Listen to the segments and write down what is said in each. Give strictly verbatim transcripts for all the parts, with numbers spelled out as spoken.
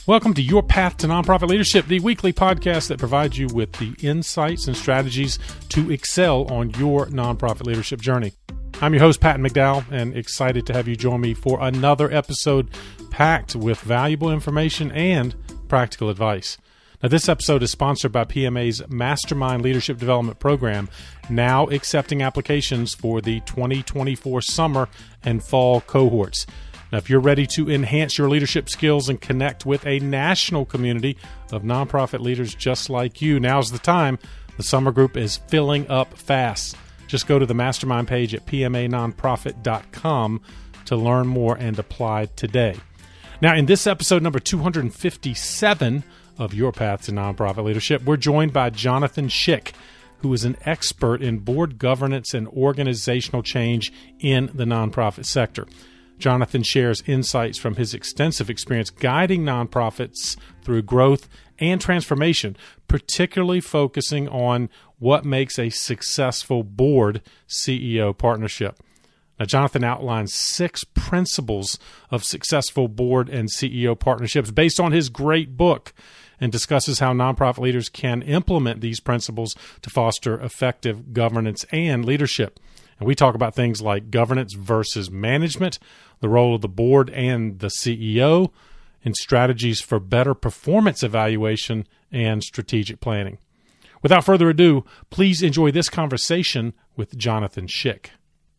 Welcome to Your Path to Nonprofit Leadership, the weekly podcast that provides you with the insights and strategies to excel on your nonprofit leadership journey. I'm your host, Patton McDowell, and excited to have you join me for another episode packed with valuable information and practical advice. Now, this episode is sponsored by P M A's Mastermind Leadership Development Program, now accepting applications for the twenty twenty-four summer and fall cohorts. Now, if you're ready to enhance your leadership skills and connect with a national community of nonprofit leaders just like you, now's the time. The summer group is filling up fast. Just go to the mastermind page at p m a nonprofit dot com to learn more and apply today. Now, in this episode number two hundred fifty-seven of Your Path to Nonprofit Leadership, we're joined by Jonathan Schick, who is an expert in board governance and organizational change in the nonprofit sector. Jonathan shares insights from his extensive experience guiding nonprofits through growth and transformation, particularly focusing on what makes a successful board-C E O partnership. Now, Jonathan outlines six principles of successful board and C E O partnerships based on his great book and discusses how nonprofit leaders can implement these principles to foster effective governance and leadership. And we talk about things like governance versus management, the role of the board and the C E O, and strategies for better performance evaluation and strategic planning. Without further ado, please enjoy this conversation with Jonathan Schick.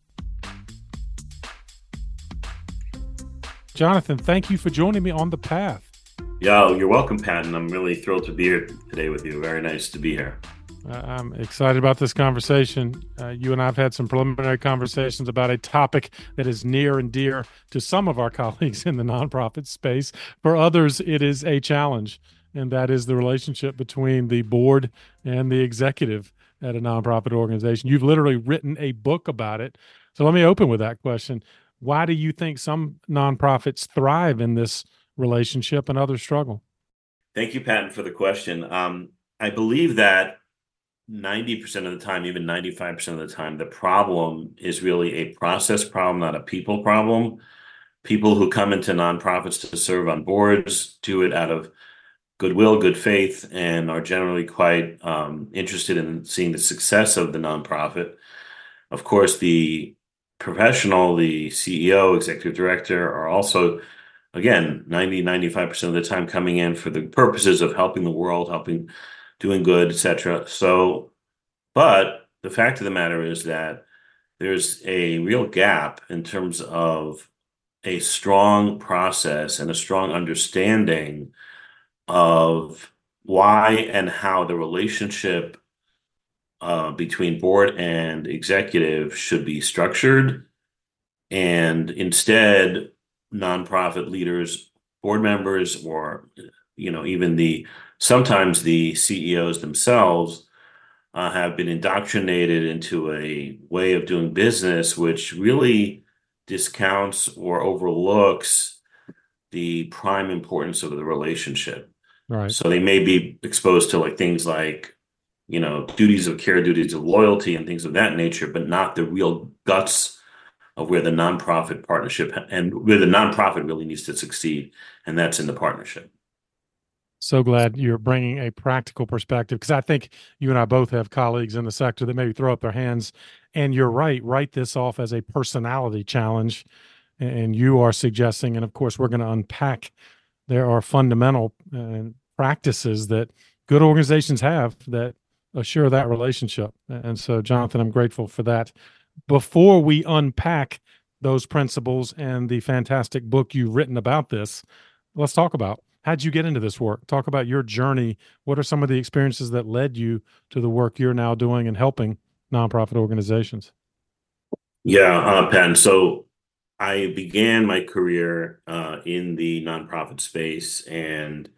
Jonathan, thank you for joining me on the path. Yeah, you're welcome, Patton. I'm really thrilled to be here today with you. Very nice to be here. Uh, I'm excited about this conversation. Uh, you and I have had some preliminary conversations about a topic that is near and dear to some of our colleagues in the nonprofit space. For others, it is a challenge, and that is the relationship between the board and the executive at a nonprofit organization. You've literally written a book about it. So let me open with that question. Why do you think some nonprofits thrive in this relationship and others struggle? Thank you, Patton, for the question. Um, I believe that ninety percent of the time, even ninety-five percent of the time, the problem is really a process problem, not a people problem. People who come into nonprofits to serve on boards do it out of goodwill, good faith, and are generally quite um, interested in seeing the success of the nonprofit. Of course, the professional, the C E O, executive director are also, again, ninety, ninety-five percent of the time coming in for the purposes of helping the world, helping doing good, et cetera. So, but the fact of the matter is that there's a real gap in terms of a strong process and a strong understanding of why and how the relationship uh, between board and executive should be structured. And instead, nonprofit leaders, board members, or you know, even the sometimes the C E Os themselves uh, have been indoctrinated into a way of doing business which really discounts or overlooks the prime importance of the relationship. Right. So they may be exposed to like things like, you know, duties of care, duties of loyalty, and things of that nature, but not the real guts of where the nonprofit partnership and where the nonprofit really needs to succeed, and that's in the partnership. So glad you're bringing a practical perspective, because I think you and I both have colleagues in the sector that maybe throw up their hands. And you're right, write this off as a personality challenge. And you are suggesting, and of course, we're going to unpack, there are fundamental uh, practices that good organizations have that assure that relationship. And so, Jonathan, I'm grateful for that. Before we unpack those principles and the fantastic book you've written about this, let's talk about how'd you get into this work? Talk about your journey. What are some of the experiences that led you to the work you're now doing and helping nonprofit organizations? Yeah, uh, Patton. So I began my career uh, in the nonprofit space, and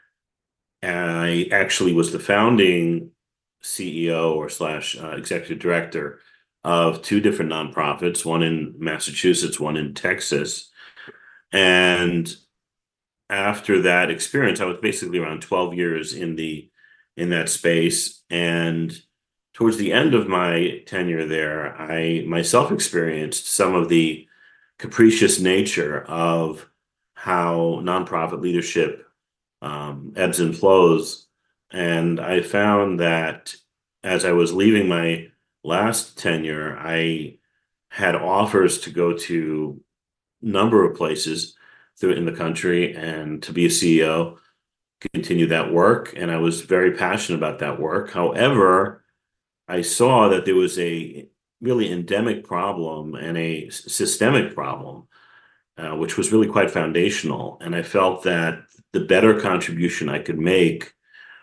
I actually was the founding C E O or slash uh, executive director of two different nonprofits, one in Massachusetts, one in Texas. And after that experience, I was basically around twelve years in the in that space. And towards the end of my tenure there, I myself experienced some of the capricious nature of how nonprofit leadership um, ebbs and flows. And I found that as I was leaving my last tenure, I had offers to go to a number of places through in the country and to be a C E O, continue that work. And I was very passionate about that work. However, I saw that there was a really endemic problem and a systemic problem, uh, which was really quite foundational. And I felt that the better contribution I could make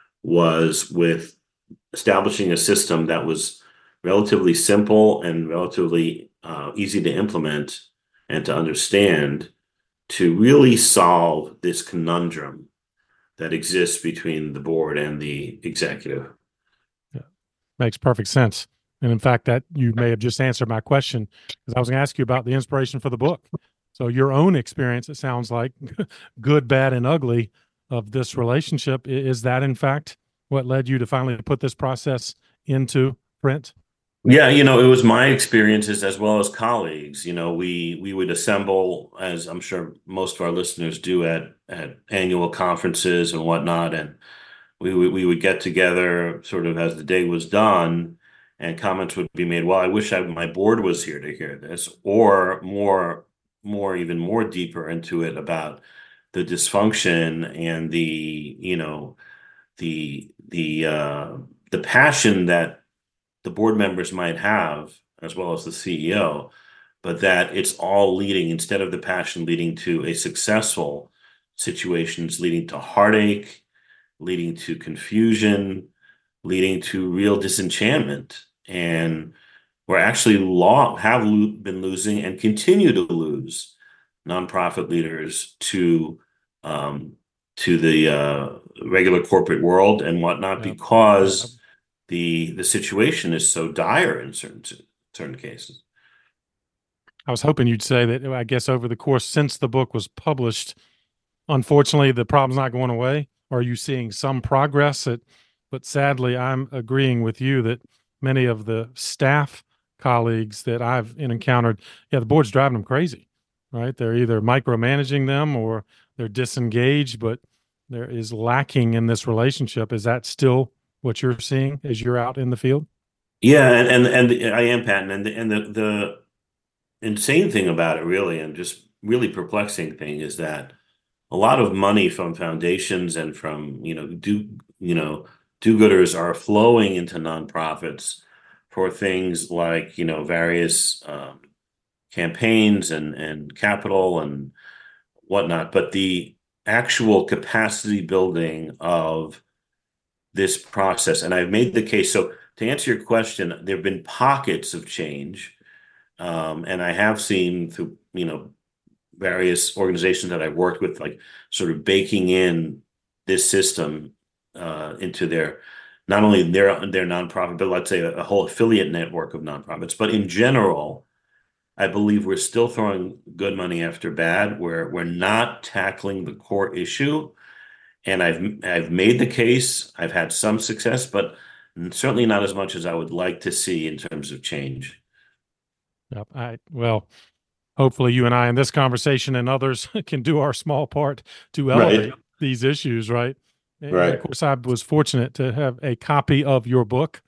was with establishing a system that was relatively simple and relatively uh, easy to implement and to understand to really solve this conundrum that exists between the board and the executive. Yeah. Makes perfect sense. And in fact, that you may have just answered my question, because I was going to ask you about the inspiration for the book. So your own experience, it sounds like, good, bad, and ugly of this relationship, is that in fact what led you to finally put this process into print? Yeah, you know, it was my experiences as well as colleagues. You know, we we would assemble, as I'm sure most of our listeners do, at at annual conferences and whatnot, and we would we would get together sort of as the day was done, and comments would be made. Well, I wish I, my board was here to hear this, or more more even more deeper into it about the dysfunction and the you know the the uh, the passion that the board members might have, as well as the C E O, but that it's all leading, instead of the passion leading to a successful situations, leading to heartache, leading to confusion, leading to real disenchantment. And we're actually law have lo- been losing and continue to lose nonprofit leaders to um, to the uh, regular corporate world and whatnot, Yeah. because the the situation is so dire in certain certain cases. I was hoping you'd say that, I guess, over the course since the book was published, unfortunately, the problem's not going away. Are you seeing some progress? At, but sadly, I'm agreeing with you that many of the staff colleagues that I've encountered, yeah, the board's driving them crazy, right? They're either micromanaging them or they're disengaged, but there is lacking in this relationship. Is that still what you're seeing as you're out in the field? Yeah, and and, and the, I am, Patton, and the, and the the insane thing about it, really, and just really perplexing thing, is that a lot of money from foundations and from you know do you know do-gooders are flowing into nonprofits for things like you know various um, campaigns and and capital and whatnot, but the actual capacity building of this process, and I've made the case. So to answer your question, there have been pockets of change, um, and I have seen through you know various organizations that I've worked with, like sort of baking in this system uh, into their not only their their nonprofit, but let's say a, a whole affiliate network of nonprofits. But in general, I believe we're still throwing good money after bad. Where we're not tackling the core issue. And I've I've made the case. I've had some success, but certainly not as much as I would like to see in terms of change. Yep. I, well, hopefully you and I in this conversation and others can do our small part to elevate Right. these issues, right? And of Right. course, I was fortunate to have a copy of your book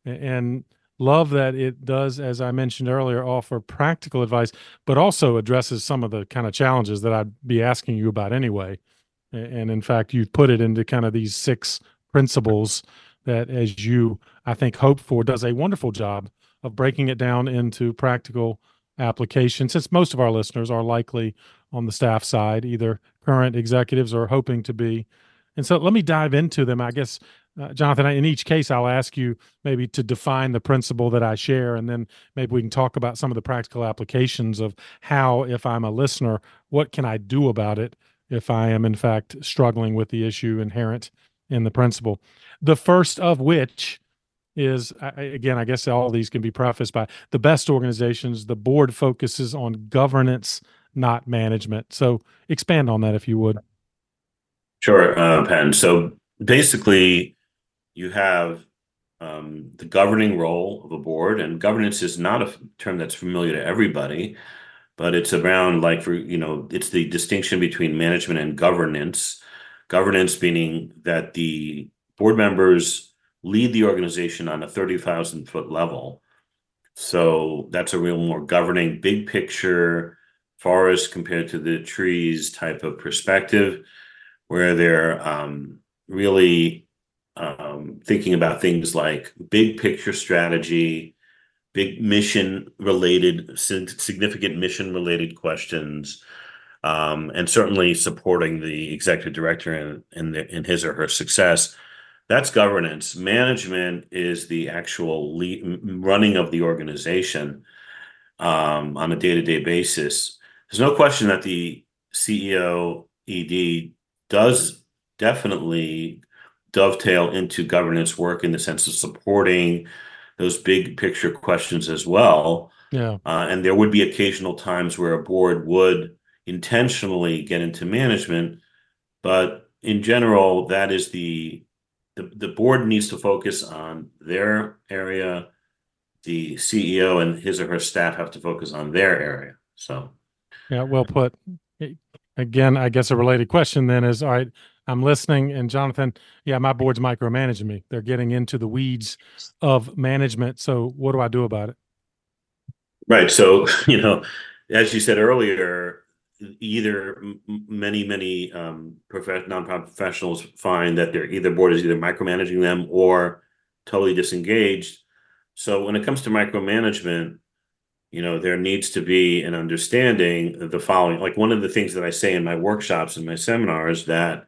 and love that it does, as I mentioned earlier, offer practical advice, but also addresses some of the kind of challenges that I'd be asking you about anyway. And in fact, you've put it into kind of these six principles that, as you, I think, hope for, does a wonderful job of breaking it down into practical application, since most of our listeners are likely on the staff side, either current executives or hoping to be. And so let me dive into them. I guess, uh, Jonathan, in each case, I'll ask you maybe to define the principle that I share, and then maybe we can talk about some of the practical applications of how, if I'm a listener, what can I do about it if I am, in fact, struggling with the issue inherent in the principle. The first of which is, again, I guess all of these can be prefaced by the best organizations, the board focuses on governance, not management. So expand on that if you would. Sure, uh, Patton. So basically, you have um, the governing role of a board, and governance is not a term that's familiar to everybody, but it's around, like, for you know, it's the distinction between management and governance. Governance meaning that the board members lead the organization on a thirty thousand foot level. So that's a real more governing, big picture, forest compared to the trees type of perspective, where they're um, really um, thinking about things like big picture strategy, big mission related, significant mission related questions, um, and certainly supporting the executive director in, in, the, in his or her success. That's governance. Management is the actual lead, running of the organization um, on a day-to-day basis. There's no question that the C E O E D does definitely dovetail into governance work in the sense of supporting those big picture questions as well. Yeah. Uh, and there would be occasional times where a board would intentionally get into management, but in general, that is the the, the board needs to focus on their area. The C E O and his or her staff have to focus on their area. So, Yeah, well put. Again, I guess a related question then is, all right, I'm listening, and Jonathan, yeah, my board's micromanaging me. They're getting into the weeds of management. So what do I do about it? right. So, you know, as you said earlier, either many, many um, prof- nonprofit professionals find that their either board is either micromanaging them or totally disengaged. So when it comes to micromanagement, you know, there needs to be an understanding of the following. Like one of the things that I say in my workshops and my seminars, that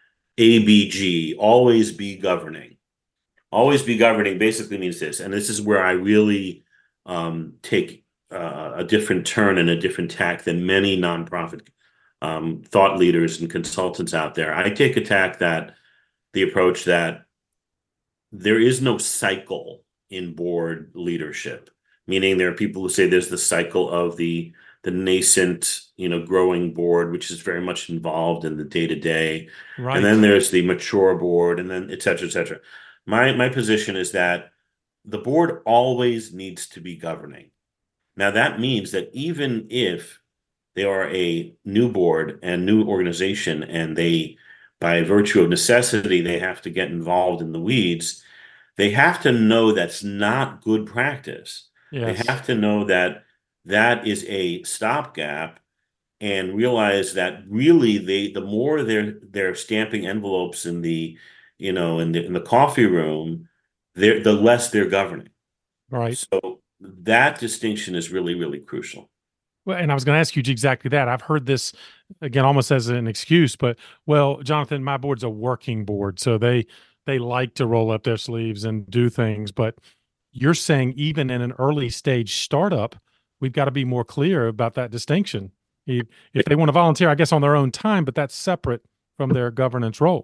A B G, always be governing. Always be governing basically means this, and this is where I really um, take uh, a different turn and a different tack than many nonprofit um, thought leaders and consultants out there. I take a tack that the approach that there is no cycle in board leadership, meaning there are people who say there's the cycle of the the nascent, you know, growing board, which is very much involved in the day to day, and then Right. there's the mature board, and then et cetera, et cetera. My my position is that the board always needs to be governing. Now that means that even if they are a new board and new organization, and they, by virtue of necessity, they have to get involved in the weeds, they have to know that's not good practice. They Yes. have to know that that is a stopgap, and realize that really they the more they're they're stamping envelopes in the, you know, in the in the coffee room, they're the less they're governing. Right. So that distinction is really, really crucial. Well, and I was going to ask you exactly that. I've heard this again almost as an excuse, but well, Jonathan, my board's a working board, so they they like to roll up their sleeves and do things. But you're saying even in an early stage startup, we've got to be more clear about that distinction. If, if they want to volunteer, I guess on their own time, but that's separate from their governance role.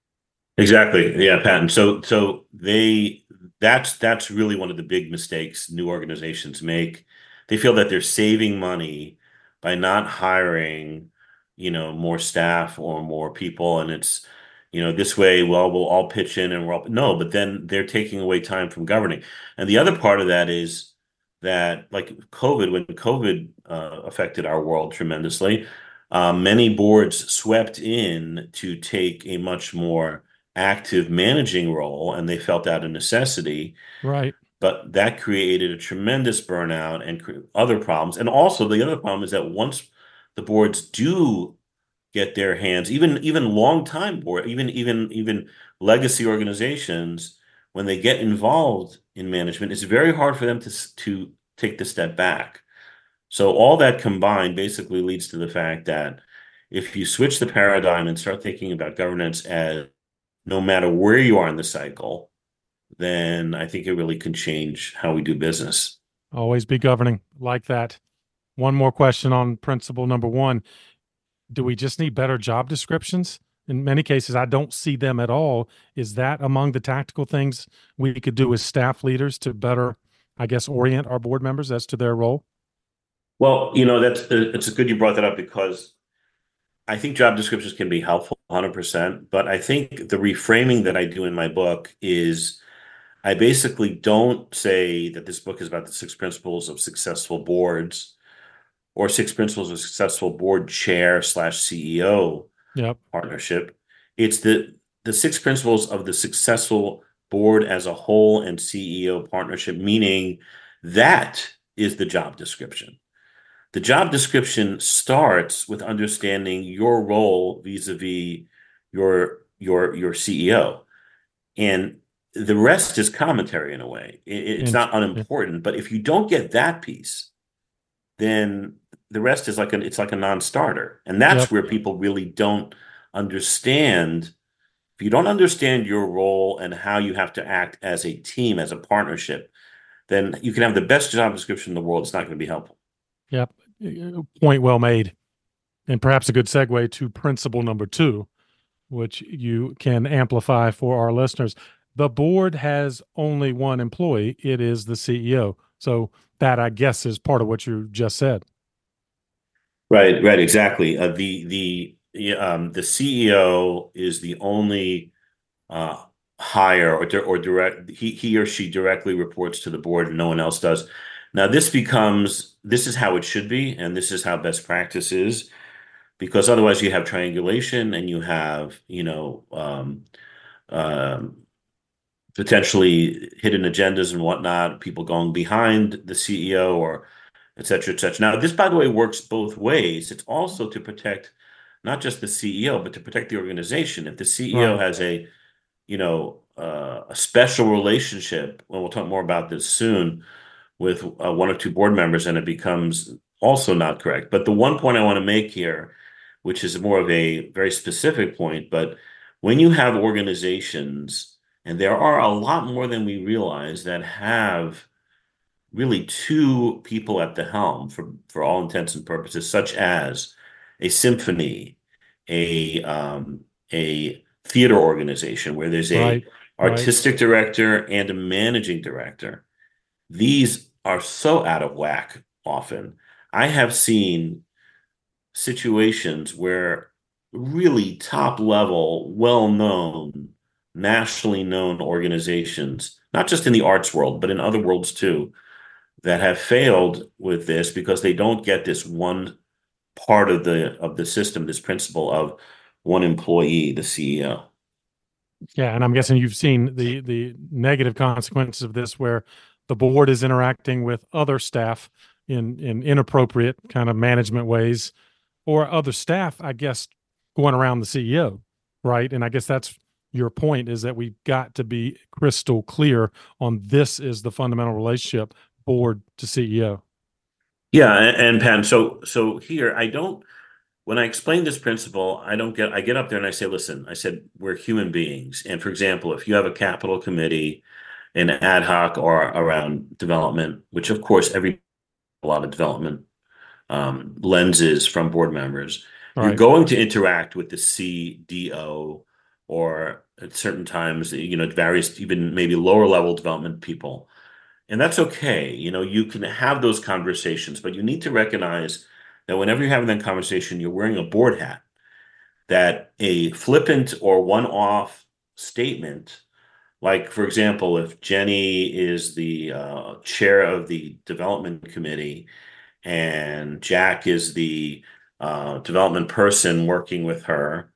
Exactly. Yeah, Patton. So so they that's that's really one of the big mistakes new organizations make. They feel that they're saving money by not hiring, you know, more staff or more people, and it's, you know, this way, well, we'll all pitch in and we're all no, but then they're taking away time from governing. And the other part of that is that, like COVID, when COVID uh, affected our world tremendously, uh, many boards swept in to take a much more active managing role, and they felt out a necessity, Right. but that created a tremendous burnout and cre- other problems. And also the other problem is that once the boards do get their hands, even even long time board, even even even legacy organizations, when they get involved in management, it's very hard for them to s- to take the step back. So all that combined basically leads to the fact that if you switch the paradigm and start thinking about governance as no matter where you are in the cycle, then I think it really can change how we do business. Always be governing like that. One more question on principle number one. Do we just need better job descriptions? In many cases, I don't see them at all. Is that among the tactical things we could do as staff leaders to better, I guess, orient our board members as to their role? Well, you know, that's uh, it's good you brought that up, because I think job descriptions can be helpful one hundred percent, but I think the reframing that I do in my book is I basically don't say that this book is about the six principles of successful boards or six principles of successful board chair slash C E O Yep. partnership. It's the the six principles of the successful board as a whole and C E O partnership, meaning that is the job description. The job description starts with understanding your role vis-a-vis your your your C E O. And the rest is commentary in a way. It's And not unimportant, but if you don't get that piece, then the rest is like a it's like a non-starter. And that's yep. where people really don't understand. If you don't understand your role and how you have to act as a team, as a partnership, then you can have the best job description in the world. It's not going to be helpful. Yep. Point well made. And perhaps a good segue to principle number two, which you can amplify for our listeners. The board has only one employee. It is the C E O. So that, I guess, is part of what you just said. Right, right, exactly. Uh, the the yeah, um, the C E O is the only uh, hire or di- or direct. He he or she directly reports to the board, and no one else does. Now this becomes this is how it should be, and this is how best practice is, because otherwise you have triangulation and you have you know um, um, potentially hidden agendas and whatnot, people going behind the C E O or et cetera, et cetera. Now, this, by the way, works both ways. It's also to protect not just the C E O, but to protect the organization. If the C E O Right. has a, you know, uh, a special relationship, and we'll talk more about this soon, with uh, one or two board members, and it becomes also not correct. But the one point I want to make here, which is more of a very specific point, but when you have organizations, and there are a lot more than we realize that have really two people at the helm for, for all intents and purposes, such as a symphony, a um, a theater organization where there's a Right. Right. artistic director and a managing director. These are so out of whack often. I have seen situations where really top level, well known, nationally known organizations, not just in the arts world, but in other worlds too, that have failed with this because they don't get this one part of the of the system, this principle of one employee, the C E O. Yeah, and I'm guessing you've seen the the negative consequences of this, where the board is interacting with other staff in in inappropriate kind of management ways, or other staff, I guess, going around the C E O, right? And I guess that's your point, is that we've got to be crystal clear on this is the fundamental relationship, board to C E O. Yeah, and, and Pan, so so here I don't when I explain this principle, I don't get I get up there and I say, listen, I said we're human beings. And for example, if you have a capital committee, an ad hoc or around development, which of course every a lot of development um, lenses from board members. You're Right. going to interact with the C D O or at certain times, you know, various even maybe lower level development people. And that's okay. You know, you can have those conversations, but you need to recognize that whenever you're having that conversation, you're wearing a board hat, that a flippant or one-off statement, like, for example, if Jenny is the uh, chair of the development committee and Jack is the uh, development person working with her.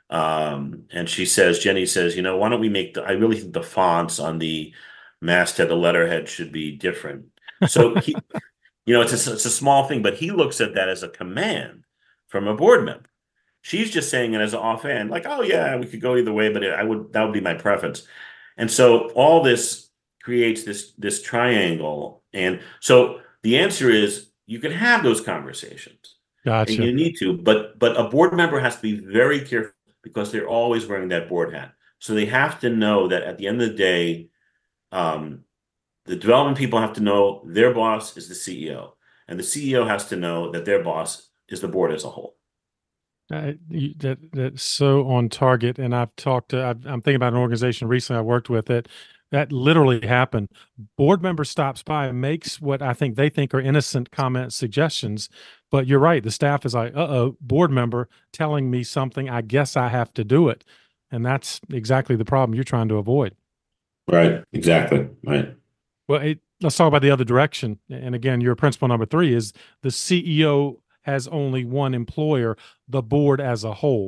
Um, and she says, Jenny says, you know, why don't we make the, I really think the fonts on the masthead, the letterhead should be different. So he, you know, it's a, it's a small thing, but he looks at that as a command from a board member. She's just saying it as an offhand, like, oh yeah, we could go either way, but it, I would, that would be my preference. And so all this creates this, this triangle. And so the answer is, you can have those conversations and Gotcha. you need to, but but a board member has to be very careful because they're always wearing that board hat. So they have to know that at the end of the day, um, the development people have to know their boss is the C E O, and the C E O has to know that their boss is the board as a whole. Uh, you- that that's so on target. And I've talked to, I've, I'm thinking about an organization recently I worked with that that literally happened. Board member stops by and makes what I think they think are innocent comments, suggestions, but you're right. The staff is like, uh-oh, board member telling me something. I guess I have to do it, and that's exactly the problem you're trying to avoid. Right, exactly. Right. Well, it, let's talk about the other direction. And again, your principle number three is the C E O has only one employer, the board as a whole.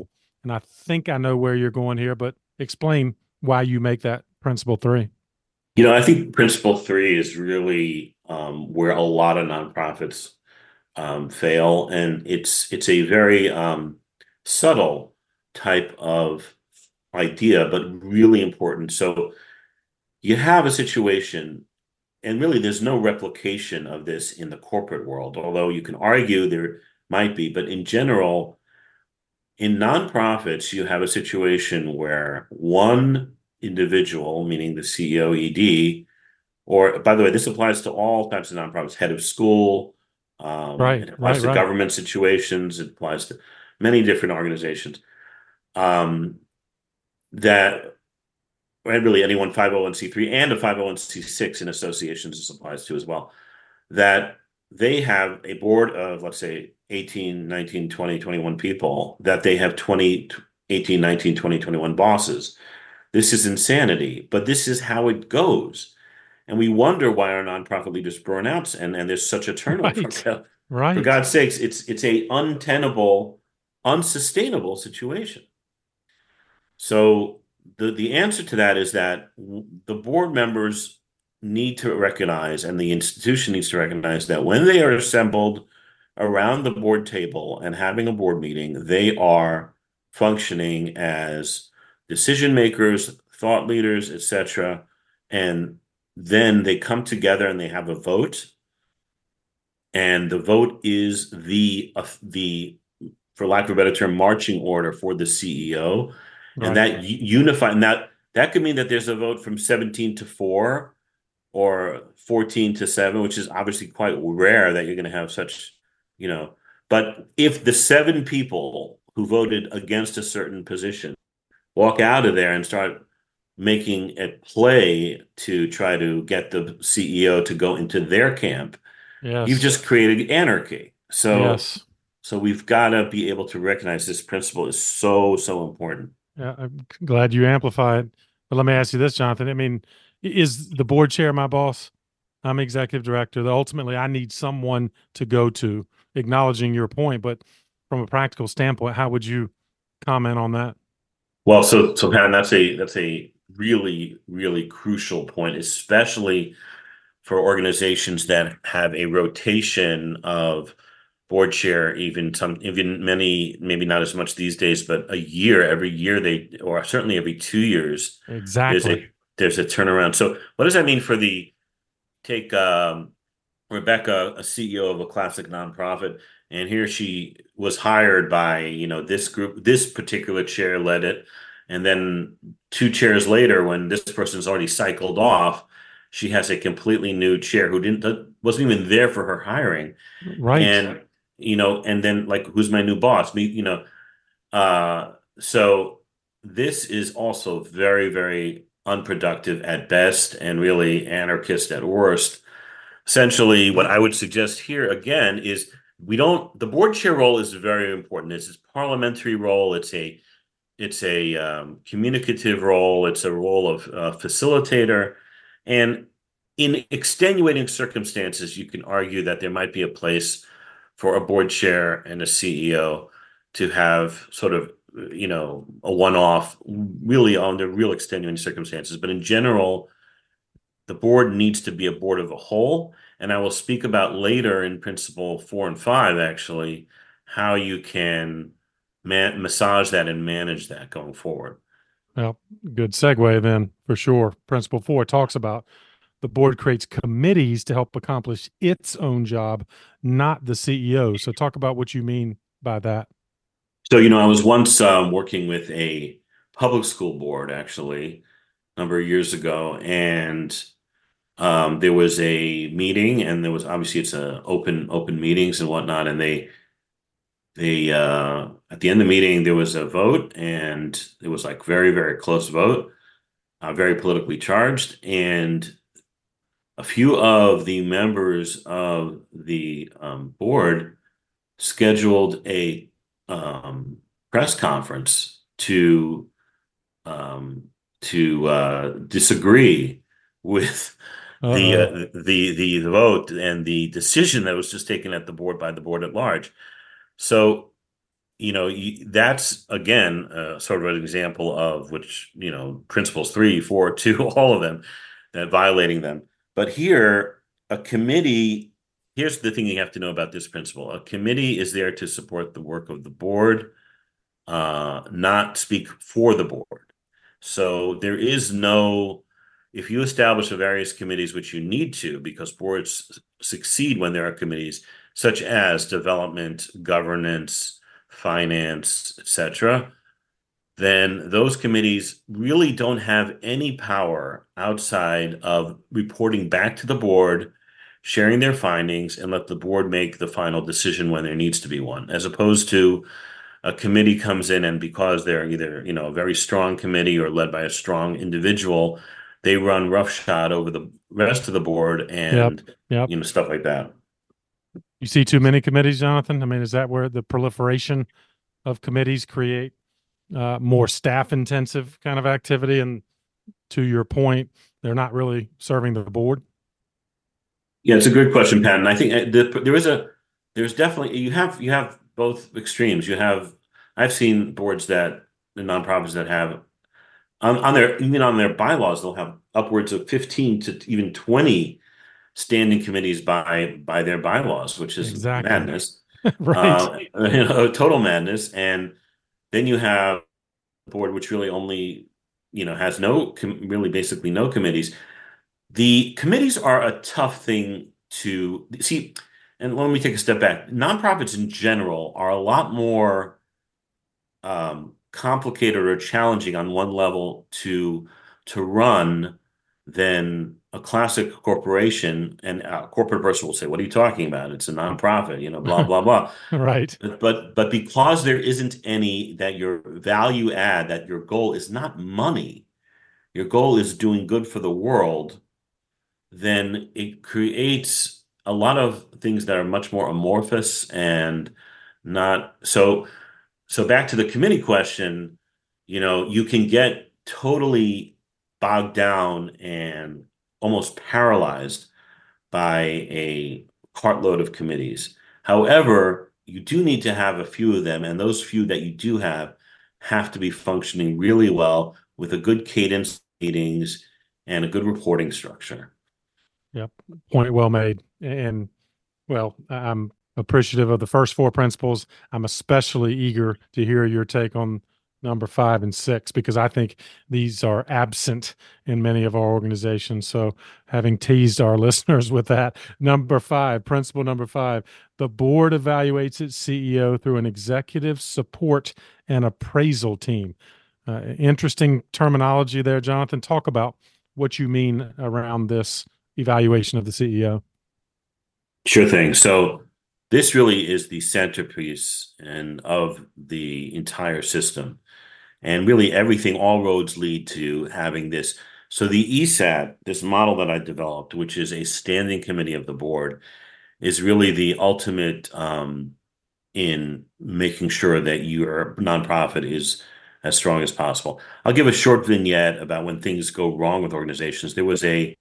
And I think I know where you're going here, but explain why you make that principle three. You know, I think principle three is really um, where a lot of nonprofits um, fail, and it's it's a very um, subtle type of idea, but really important. So you have a situation, and really there's no replication of this in the corporate world, although you can argue there might be, but in general, in nonprofits, you have a situation where one individual, meaning the C E O, E D, or by the way, this applies to all types of nonprofits, head of school, um, Right, it applies right, to right. government situations, it applies to many different organizations. Um, that and really anyone five oh one c three and a five oh one c six in associations this applies to as well, that they have a board of, let's say, eighteen, nineteen, twenty, twenty-one people, that they have twenty, eighteen, nineteen, twenty, twenty-one bosses. This is insanity, but this is how it goes. And we wonder why our nonprofit leaders burn out and, and there's such a turnover. Right, For right. God's sakes, it's it's a untenable, unsustainable situation. So the the answer to that is that the board members need to recognize, and the institution needs to recognize, that when they are assembled around the board table and having a board meeting, they are functioning as decision makers, thought leaders, et cetera. And then they come together and they have a vote, and the vote is the uh, the for lack of a better term, marching order for the C E O, and Right. that unify. And that that could mean that there's a vote from seventeen to four or fourteen to seven, which is obviously quite rare that you're going to have such, you know. But if the seven people who voted against a certain position walk out of there and start making a play to try to get the C E O to go into their camp, you've Yes, just created anarchy. So yes. so we've got to be able to recognize this principle is so, so important. Yeah, I'm glad you amplify it. But let me ask you this, Jonathan. I mean, i- is the board chair my boss? I'm executive director. Ultimately, I need someone to go to, acknowledging your point. But from a practical standpoint, how would you comment on that? Well, so so Pat, that's a that's a really, really crucial point, especially for organizations that have a rotation of board chair, even some, even many, maybe not as much these days, but a year, every year they, or certainly every two years, there's Exactly. a there's a turnaround. So what does that mean for the take um, Rebecca, a C E O of a classic nonprofit, and here she was hired by, you know, this group, this particular chair led it. And then two chairs later, when this person's already cycled off, she has a completely new chair who didn't, that wasn't even there for her hiring. Right. And, you know, and then like, who's my new boss? Me, you know, uh, so this is also very, very unproductive at best and really anarchist at worst. Essentially, what I would suggest here again is we don't, the board chair role is very important. It's a parliamentary role. It's a it's a um, communicative role. It's a role of uh, facilitator. And in extenuating circumstances, you can argue that there might be a place for a board chair and a C E O to have sort of, you know, a one-off, really under real extenuating circumstances. But in general, the board needs to be a board of a whole. And I will speak about later in principle four and five, actually, how you can man massage that and manage that going forward. Well, good segue then for sure. Principle four talks about the board creates committees to help accomplish its own job, not the C E O. So talk about what you mean by that. So, you know, I was once um, working with a public school board, actually, a number of years ago, and um, there was a meeting, and there was obviously it's a open open meetings and whatnot, and they they uh, at the end of the meeting there was a vote, and it was like very very close vote, uh, very politically charged, and a few of the members of the um, board scheduled a um, press conference to um, to uh, disagree with the, uh, Uh-oh. the the the vote and the decision that was just taken at the board by the board at large. So you know, you, that's again uh, sort of an example of which, you know, principles three, four, two, all of them, that violating them. But here, a committee, here's the thing you have to know about this principle. A committee is there to support the work of the board, uh, not speak for the board. So there is no, if you establish the various committees, which you need to, because boards succeed when there are committees such as development, governance, finance, et cetera, then those committees really don't have any power outside of reporting back to the board, sharing their findings, and let the board make the final decision when there needs to be one, as opposed to a committee comes in and because they're either, you know, a very strong committee or led by a strong individual, they run roughshod over the rest of the board Yep. and, Yep. you know, stuff like that. You see too many committees, Jonathan? I mean, is that where the proliferation of committees create uh, more staff intensive kind of activity? And to your point, they're not really serving the board. Yeah, it's a good question, Pat. And I think uh, the, there is a, there's definitely, you have, you have both extremes. You have, I've seen boards that, the nonprofits that have, on, on their, even on their bylaws, they'll have upwards of fifteen to even twenty standing committees by, by their bylaws, which is Exactly. madness. Right. Uh, you know, total madness. And then you have a board which really only, you know, has no, com- really basically no committees. The committees are a tough thing to see. And let me take a step back. Nonprofits in general are a lot more um, complicated or challenging on one level to to run than a classic corporation. And a corporate person will say, "What are you talking about? It's a nonprofit, you know, blah blah blah." Right. But but because there isn't any that your value add, that your goal is not money, your goal is doing good for the world, then it creates a lot of things that are much more amorphous and not so. So back to the committee question, you know, you can get totally bogged down and almost paralyzed by a cartload of committees. However, you do need to have a few of them, and those few that you do have have to be functioning really well with a good cadence of meetings and a good reporting structure. Yep. Point well made. And well, I'm appreciative of the first four principles. I'm especially eager to hear your take on number five and six, because I think these are absent in many of our organizations. So, having teased our listeners with that, number five, principle number five, the board evaluates its C E O through an executive support and appraisal team. Uh, interesting terminology there, Jonathan. Talk about what you mean around this evaluation of the C E O. Sure thing. So this really is the centerpiece and of the entire system. And really everything, all roads lead to having this. So the E S A T, this model that I developed, which is a standing committee of the board, is really the ultimate um, in making sure that your nonprofit is as strong as possible. I'll give a short vignette about when things go wrong with organizations. There was a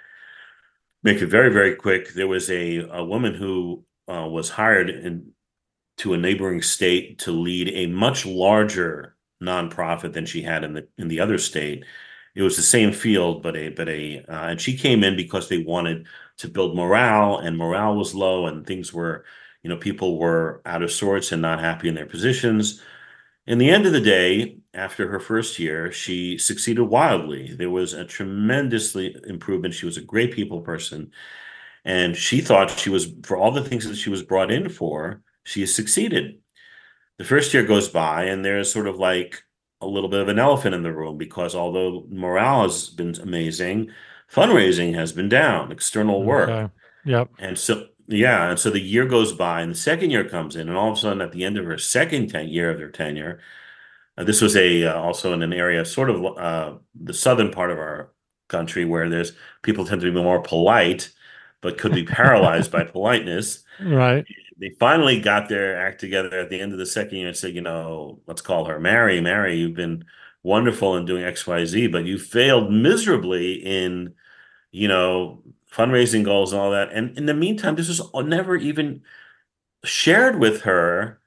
Make it very, very quick. There was a, a woman who uh, was hired in, to a neighboring state to lead a much larger nonprofit than she had in the in the other state. It was the same field, but a but a uh, and she came in because they wanted to build morale, and morale was low, and things were, you know, people were out of sorts and not happy in their positions. In the end of the day, after her first year, she succeeded wildly. There was a tremendously improvement. She was a great people person. And she thought she was, for all the things that she was brought in for, she has succeeded. The first year goes by, and there's sort of like a little bit of an elephant in the room because although morale has been amazing, fundraising has been down, external work. Okay. Yep. And so, yeah, and so the year goes by, and the second year comes in, and all of a sudden, at the end of her second ten year of their tenure, uh, this was a uh, also in an area sort of uh, the southern part of our country where there's people tend to be more polite, but could be paralyzed by politeness. Right. They finally got their act together at the end of the second year and said, you know, let's call her Mary. Mary, you've been wonderful in doing X, Y, Z, but you failed miserably in, you know, fundraising goals and all that. And in the meantime, this was never even shared with her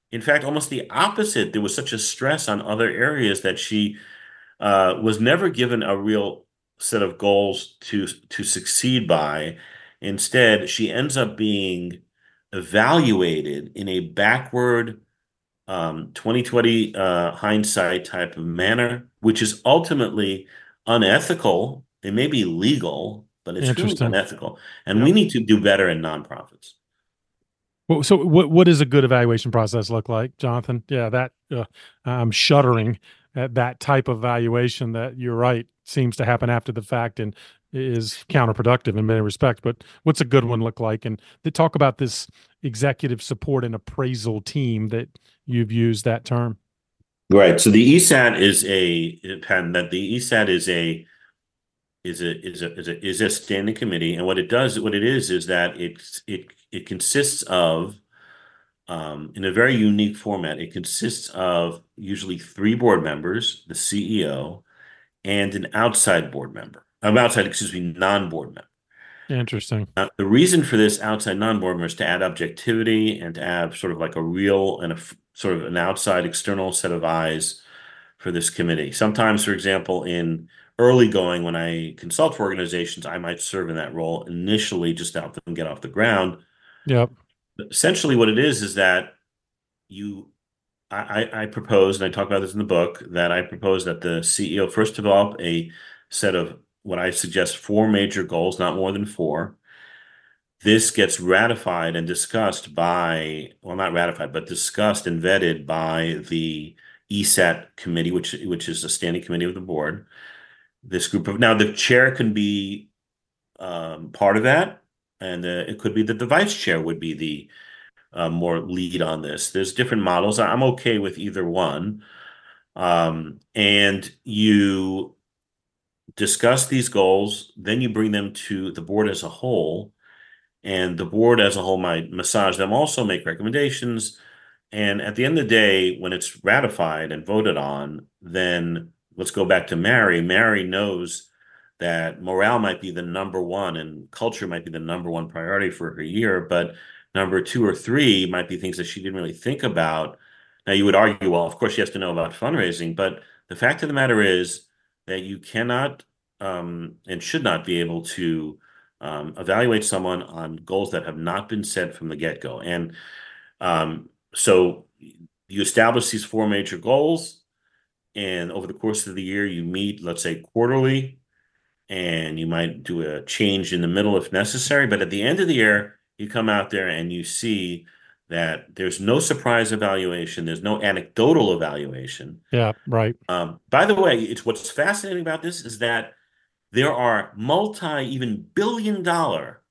In fact, almost the opposite. There was such a stress on other areas that she uh, was never given a real set of goals to to succeed by. Instead, she ends up being evaluated in a backward, um, twenty twenty uh, hindsight type of manner, which is ultimately unethical. It may be legal, but it's really Interesting. unethical. And we Yep. need to do better in nonprofits. Well, so what what does a good evaluation process look like, Jonathan? Yeah, that uh, I'm shuddering at that type of evaluation that you're right seems to happen after the fact and is counterproductive in many respects. But what's a good one look like? And they talk about this executive support and appraisal team that you've used that term. Right. So the E S A T is a patent that the E S A T is a is a is a is a is a standing committee, and what it does, what it is, is that it's it it consists of um, in a very unique format. It consists of usually three board members, the C E O, and an outside board member. Um, outside, excuse me, non-board member. Interesting. Uh, the reason for this outside non-board member is to add objectivity and to add sort of like a real and a f- sort of an outside external set of eyes for this committee. Sometimes, for example, in early going, when I consult for organizations, I might serve in that role initially just to help them get off the ground. Yep. But essentially, what it is is that you, I, I I propose, and I talk about this in the book, that I propose that the C E O first develop a set of what I suggest four major goals, not more than four. This gets ratified and discussed by, well, not ratified, but discussed and vetted by the E S A T committee, which which is a standing committee of the board. This group of now the chair can be um, part of that, and uh, it could be that the vice chair would be the uh, more lead on this. There's different models. I'm okay with either one. Um, and you discuss these goals, then you bring them to the board as a whole, and the board as a whole might massage them, also make recommendations. And at the end of the day, when it's ratified and voted on, then let's go back to Mary. Mary knows that morale might be the number one and culture might be the number one priority for her year, but number two or three might be things that she didn't really think about. Now, you would argue, well, of course, she has to know about fundraising, but the fact of the matter is that you cannot um, and should not be able to um, evaluate someone on goals that have not been set from the get-go. And um, so you establish these four major goals, and over the course of the year, you meet, let's say, quarterly, and you might do a change in the middle if necessary. But at the end of the year, you come out there and you see that there's no surprise evaluation, there's no anecdotal evaluation. Yeah. Right. Um, by the way, it's what's fascinating about this is that there are multi, even billion dollar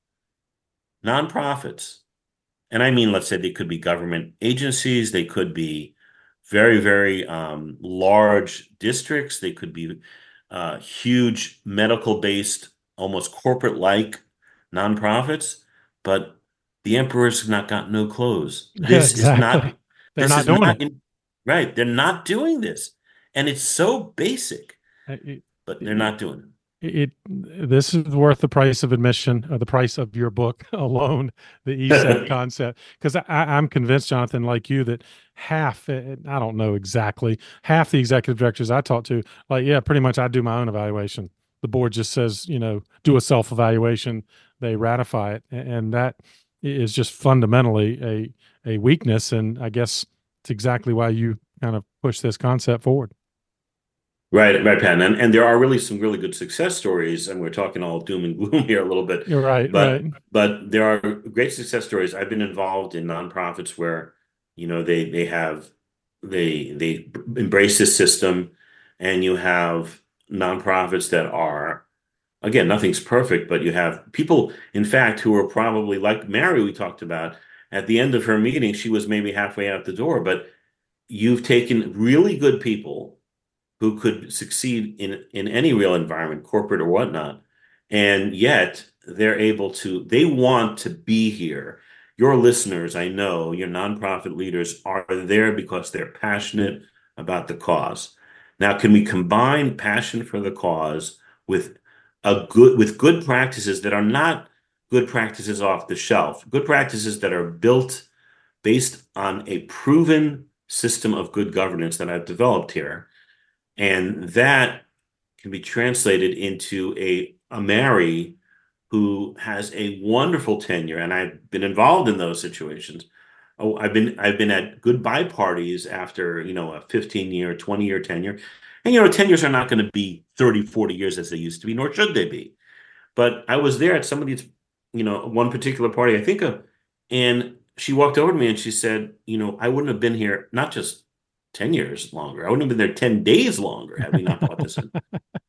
nonprofits. And I mean, let's say they could be government agencies, they could be very, very um, large districts, they could be uh, huge medical-based, almost corporate-like nonprofits, but the emperor's not got no clothes. This is Exactly. not, They're this not is doing not it. in, right. They're not doing this. And it's so basic, It, but they're it, not doing it. it this is worth the price of admission or the price of your book alone, the E S A T concept. Because I'm convinced, Jonathan, like you, that half, eh, I don't know exactly, half the executive directors I talk to, like, yeah, pretty much I do my own evaluation. The board just says, you know, do a self evaluation, they ratify it. And that is just fundamentally a, a weakness. And I guess it's exactly why you kind of push this concept forward. Right, right, Pat. And, and there are really some really good success stories, and we're talking all doom and gloom here a little bit, You're right, but right. but there are great success stories. I've been involved in nonprofits where, you know, they they have they they embrace this system, and you have nonprofits that are, again, nothing's perfect, but you have people, in fact, who are probably like Mary we talked about. At the end of her meeting, she was maybe halfway out the door, but you've taken really good people who could succeed in in any real environment, corporate or whatnot, and yet they're able to. They want to be here. Your listeners, I know, your nonprofit leaders are there because they're passionate about the cause. Now, can we combine passion for the cause with a good with good practices that are not good practices off the shelf, good practices that are built based on a proven system of good governance that I've developed here. And that can be translated into a, a Mary who has a wonderful tenure. And I've been involved in those situations. Oh, I've been I've been at goodbye parties after, you know, a fifteen year, twenty year tenure. And, you know, ten years are not going to be thirty, forty years as they used to be, nor should they be. But I was there at somebody's, you know, one particular party, I think of, and she walked over to me and she said, you know, I wouldn't have been here, not just ten years longer. I wouldn't have been there ten days longer had we not brought this in.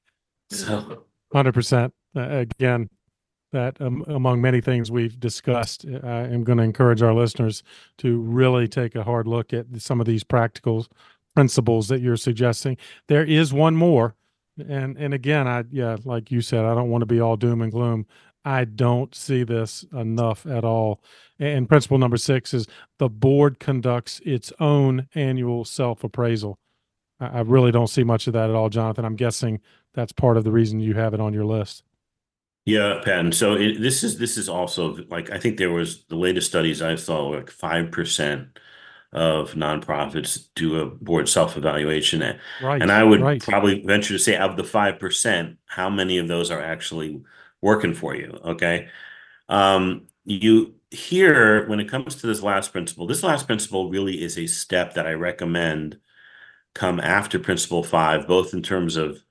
So, one hundred percent. Uh, again, that um, among many things we've discussed, I am going to encourage our listeners to really take a hard look at some of these practical principles that you're suggesting. There is one more. And and again, I yeah, like you said, I don't want to be all doom and gloom. I don't see this enough at all. And principle number six is the board conducts its own annual self-appraisal. I, I really don't see much of that at all, Jonathan. I'm guessing that's part of the reason you have it on your list. yeah, Patton. So it, this is this is also like I think there was the latest studies I saw were like five percent of nonprofits do a board self-evaluation. And Right, I would right. probably venture to say of the five percent, how many of those are actually working for you? Okay. Um, you here, when it comes to this last principle, this last principle really is a step that I recommend come after principle five, both in terms of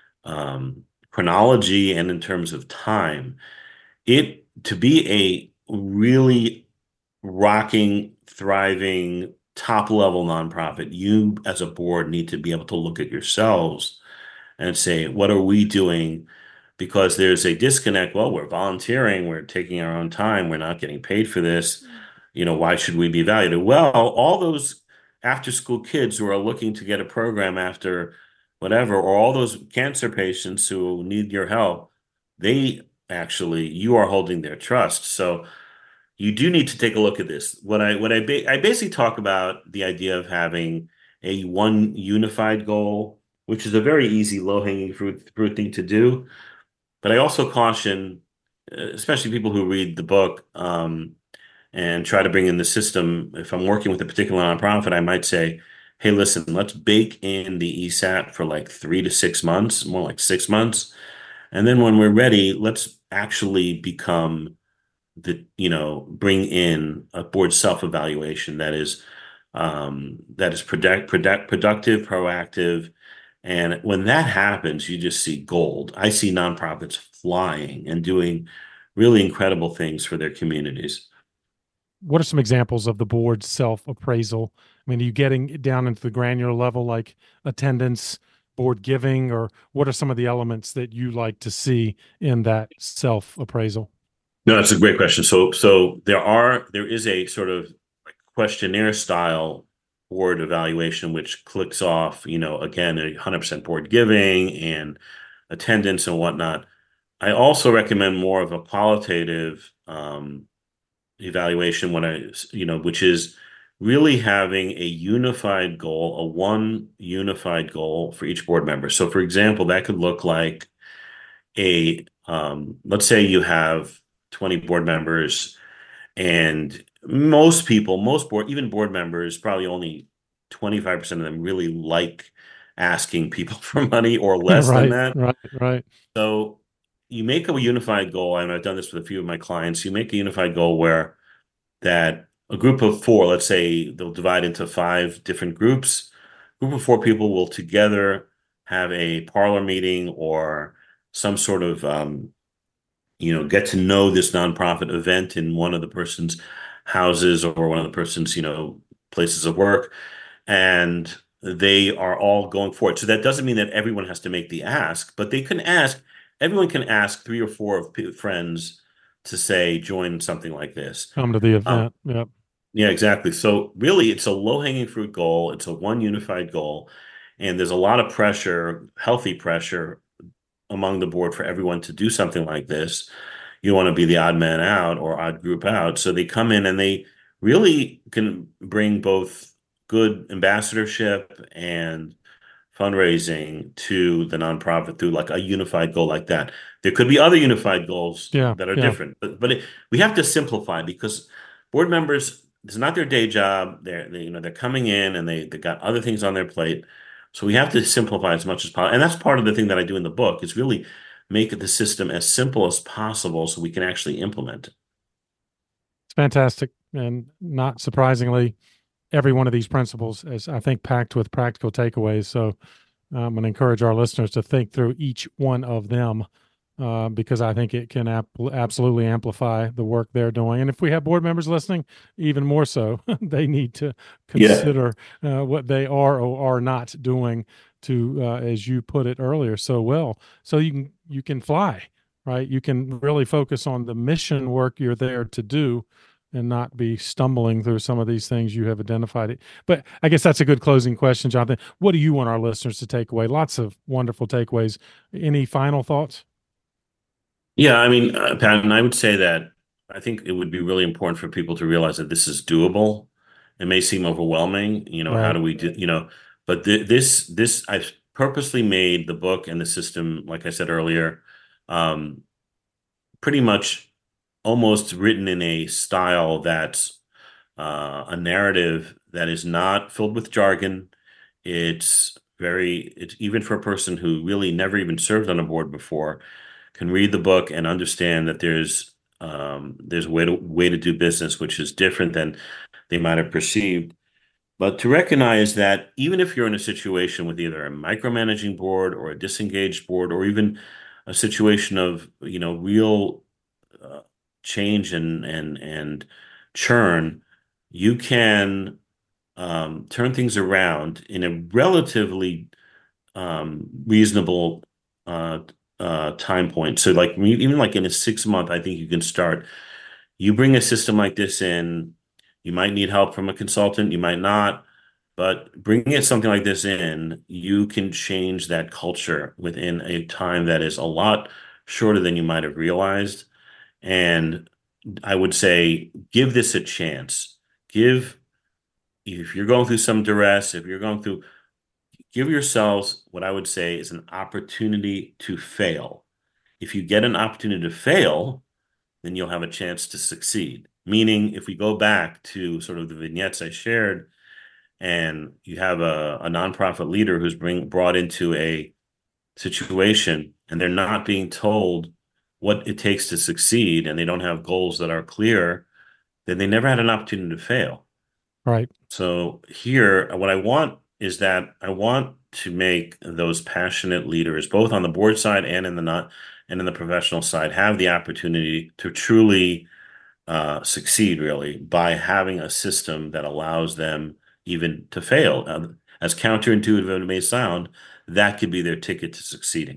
um, chronology and in terms of time. It to be a really rocking, thriving, top level nonprofit, you as a board need to be able to look at yourselves and say, what are we doing? Because there's a disconnect. Well, we're volunteering, we're taking our own time, we're not getting paid for this. You know, why should we be valued? Well, all those after school kids who are looking to get a program after whatever, or all those cancer patients who need your help, they actually, you are holding their trust. So you do need to take a look at this. What I what I ba I basically talk about the idea of having a one unified goal, which is a very easy low-hanging fruit fruit thing to do. But I also caution, uh, especially people who read the book um, and try to bring in the system. If I'm working with a particular nonprofit, I might say, "Hey, listen, let's bake in the E S A T for like three to six months, more like six months, and then when we're ready, let's actually become." The you know bring in a board self-evaluation that is um, that is product, product, productive, proactive, and when that happens, you just see gold. I see nonprofits flying and doing really incredible things for their communities. What are some examples of the board's self-appraisal? I mean, are you getting down into the granular level like attendance, board giving, or what are some of the elements that you like to see in that self-appraisal? No, that's a great question. So, so there are there is a sort of like questionnaire style board evaluation which clicks off, you know, again, a one hundred percent board giving and attendance and whatnot. I also recommend more of a qualitative um, evaluation when I, you know, which is really having a unified goal, a one unified goal for each board member. So, for example, that could look like a, um, let's say you have twenty board members and most people, most board, even board members, probably only twenty-five percent of them really like asking people for money or less than Right, that. right, right. So you make a unified goal, and I've done this with a few of my clients. You make a unified goal where that a group of four, let's say they'll divide into five different groups. A group of four people will together have a parlor meeting or some sort of um, you know, get to know this nonprofit event in one of the person's houses or one of the person's, you know, places of work. And they are all going for it. So that doesn't mean that everyone has to make the ask, but they can ask, everyone can ask three or four of p- friends to say, join something like this. Come to the Um, event. Yep. yeah, exactly. So really, it's a low-hanging fruit goal. It's a one unified goal. And there's a lot of pressure, healthy pressure among the board for everyone to do something like this. You want to be the odd man out or odd group out. So they come in and they really can bring both good ambassadorship and fundraising to the nonprofit through like a unified goal like that. There could be other unified goals Yeah, that are yeah. different, but but it, we have to simplify because board members it's not their day job. They're they, you know they're coming in and they they got other things on their plate. So we have to simplify as much as possible. And that's part of the thing that I do in the book is really make the system as simple as possible so we can actually implement it. It's fantastic. And not surprisingly, every one of these principles is, I think, packed with practical takeaways. So I'm going to encourage our listeners to think through each one of them uh, because I think it can ap- absolutely amplify the work they're doing. And if we have board members listening, even more so, they need to Yeah. consider uh, what they are or are not doing to, uh, as you put it earlier so well, so you can you can fly, right? You can really focus on the mission work you're there to do and not be stumbling through some of these things you have identified. But I guess that's a good closing question, Jonathan. What do you want our listeners to take away? Lots of wonderful takeaways. Any final thoughts? Yeah, I mean, uh, Pat, and I would say that I think it would be really important for people to realize that this is doable. It may seem overwhelming, you know, how Right. do we do, you know, but th this this I've purposely made the book and the system, like I said earlier, um, pretty much almost written in a style that's uh, a narrative that is not filled with jargon. It's very, it's even for a person who really never even served on a board before, can read the book and understand that there's um, there's a way to way to do business which is different than they might have perceived. But to recognize that even if you're in a situation with either a micromanaging board or a disengaged board, or even a situation of, you know, real uh, change and and and churn, you can um, turn things around in a relatively um, reasonable uh, uh, time point. So, like even like in a six month, I think you can start. You bring a system like this in, you might need help from a consultant, you might not, but bringing something like this in, you can change that culture within a time that is a lot shorter than you might have realized. And I would say, give this a chance. Give, if you're going through some duress, if you're going through, give yourselves what I would say is an opportunity to fail. If you get an opportunity to fail, then you'll have a chance to succeed. Meaning, if we go back to sort of the vignettes I shared, and you have a, a nonprofit leader who's bring, brought into a situation and they're not being told what it takes to succeed and they don't have goals that are clear, then they never had an opportunity to fail. Right. So here, what I want is that I want to make those passionate leaders, both on the board side and in the not and in the professional side, have the opportunity to truly uh, succeed, really, by having a system that allows them even to fail. Uh, as counterintuitive as it may sound, that could be their ticket to succeeding.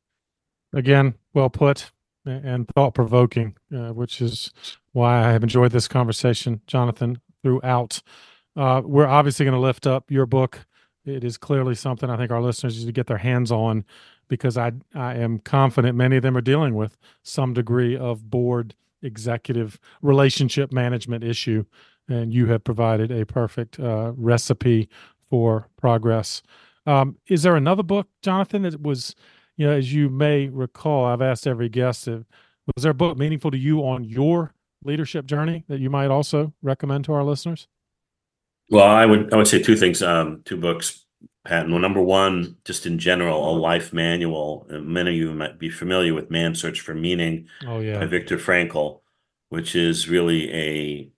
Again, well put and thought provoking, uh, which is why I have enjoyed this conversation, Jonathan, throughout. Uh, we're obviously going to lift up your book. It is clearly something I think our listeners need to get their hands on because I I am confident many of them are dealing with some degree of board executive relationship management issue, and you have provided a perfect uh, recipe for progress. Um, is there another book, Jonathan, that was, you know, as you may recall, I've asked every guest, if, was there a book meaningful to you on your leadership journey that you might also recommend to our listeners? Well, I would I would say two things, um, two books, Pat. Well, number one, just in general, a life manual. Uh, Many of you might be familiar with Man's Search for Meaning Oh by yeah, Viktor Frankl, which is really a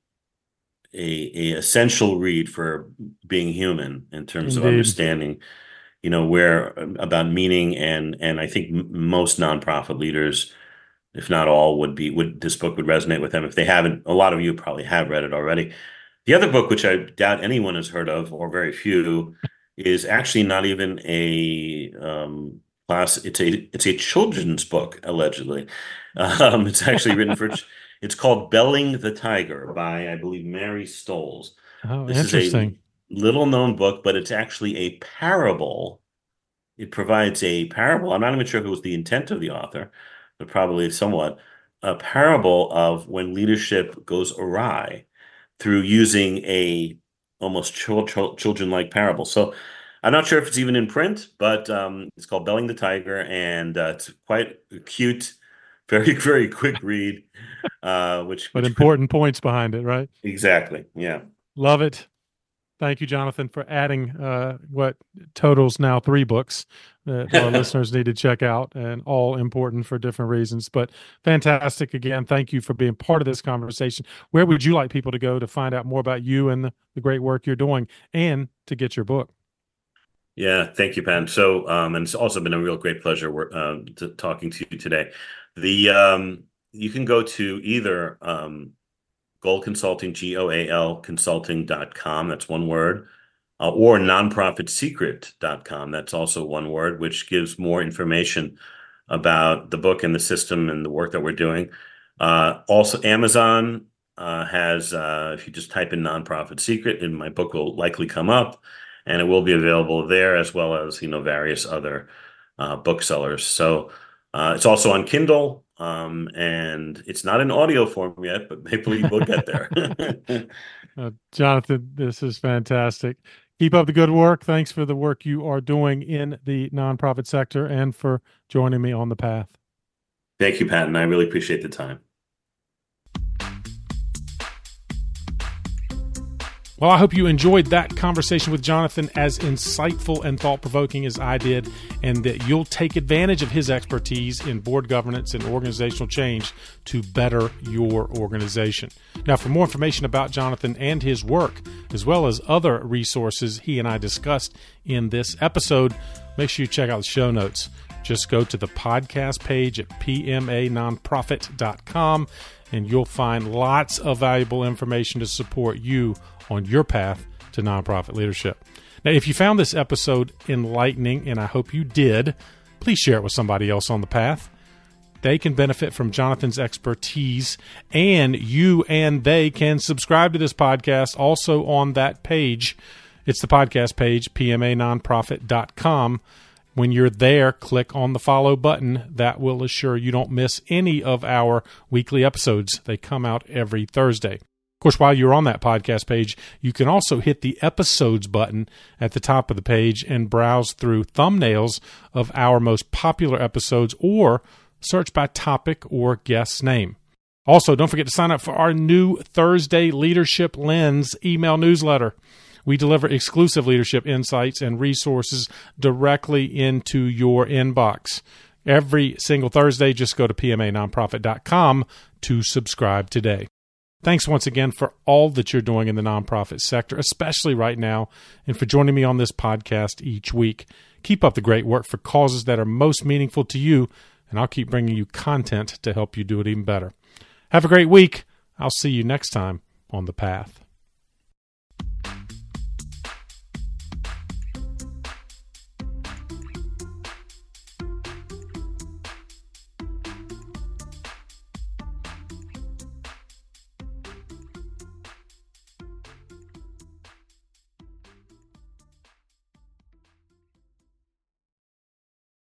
a, a essential read for being human in terms of indeed. understanding, you know, where about meaning and and I think m most nonprofit leaders, if not all, would be would this book would resonate with them. If they haven't, a lot of you probably have read it already. The other book, which I doubt anyone has heard of, or very few, is actually not even a um, class. It's a it's a children's book, allegedly. Um, it's actually written for. ch- It's called Belling the Tiger by, I believe, Mary Stoles. Oh, This is a interesting. little known book, but it's actually a parable. It provides a parable. I'm not even sure if it was the intent of the author, but probably somewhat a parable of when leadership goes awry through using a almost chil chil children-like parable. So I'm not sure if it's even in print, but um, it's called Belling the Tiger, and uh, it's quite cute, very, very quick read, uh, which, but which important points behind it, right? Exactly. Yeah. Love it. Thank you, Jonathan, for adding uh, what totals now three books that our listeners need to check out, and all important for different reasons. But fantastic. Again, thank you for being part of this conversation. Where would you like people to go to find out more about you and the, the great work you're doing and to get your book? Yeah, thank you, Pat. So, um, and it's also been a real great pleasure uh, to, talking to you today. The um, you can go to either um, Goal Consulting, G O A L consulting dot com, that's one word, uh, or nonprofit secret dot com, that's also one word, which gives more information about the book and the system and the work that we're doing. Uh, also, Amazon uh, has, uh, if you just type in Nonprofit Secret, and my book will likely come up, and it will be available there, as well as, you know, various other uh, booksellers. So uh, it's also on Kindle. Um, and it's not in audio form yet, but maybe we'll get there. uh, Jonathan, this is fantastic. Keep up the good work. Thanks for the work you are doing in the nonprofit sector and for joining me on the path. Thank you, Pat, and I really appreciate the time. Well, I hope you enjoyed that conversation with Jonathan, as insightful and thought-provoking as I did, and that you'll take advantage of his expertise in board governance and organizational change to better your organization. Now, for more information about Jonathan and his work, as well as other resources he and I discussed in this episode, make sure you check out the show notes. Just go to the podcast page at p m a nonprofit dot com, and you'll find lots of valuable information to support you on your path to nonprofit leadership. Now, if you found this episode enlightening, and I hope you did, please share it with somebody else on the path. They can benefit from Jonathan's expertise, and you and they can subscribe to this podcast also on that page. It's the podcast page, p m a nonprofit dot com. When you're there, click on the follow button. That will assure you don't miss any of our weekly episodes. They come out every Thursday. Of course, while you're on that podcast page, you can also hit the episodes button at the top of the page and browse through thumbnails of our most popular episodes, or search by topic or guest name. Also, don't forget to sign up for our new Thursday Leadership Lens email newsletter. We deliver exclusive leadership insights and resources directly into your inbox. Every single Thursday, just go to p m a nonprofit dot com to subscribe today. Thanks once again for all that you're doing in the nonprofit sector, especially right now, and for joining me on this podcast each week. Keep up the great work for causes that are most meaningful to you, and I'll keep bringing you content to help you do it even better. Have a great week. I'll see you next time on The Path.